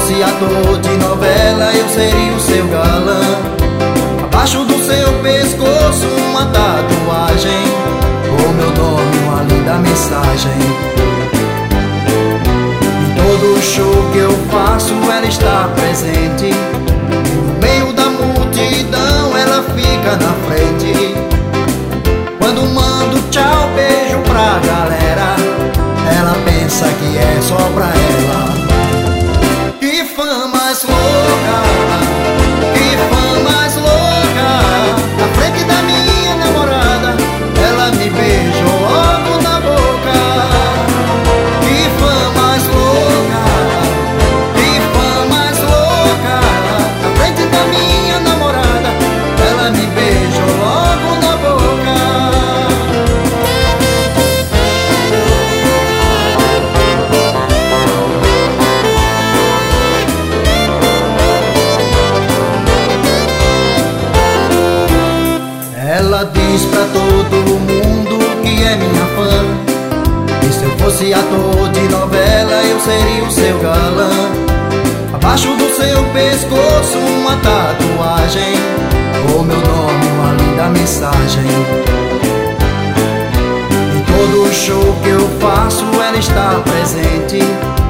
fosse ator de novela, eu seria o seu galã. Abaixo do seu pescoço uma tatuagem, o meu nome, uma linda mensagem. Em todo show que eu faço ela está presente. No meio da multidão ela fica na frente. Quando mando tchau, beijo pra galera, ela pensa que é só pra ela. Que fã mais louca, que fã mais louca. Na frente da minha namorada, ela me beijou logo na boca. Que fã mais louca, que fã mais louca. Na frente da minha namorada, ela me beijou logo na boca. Ela diz pra todo mundo que é minha fã, e se eu fosse ator de novela eu seria o seu galã. Abaixo do seu pescoço uma tatuagem, o meu nome, uma linda mensagem. Em todo show que eu faço ela está presente.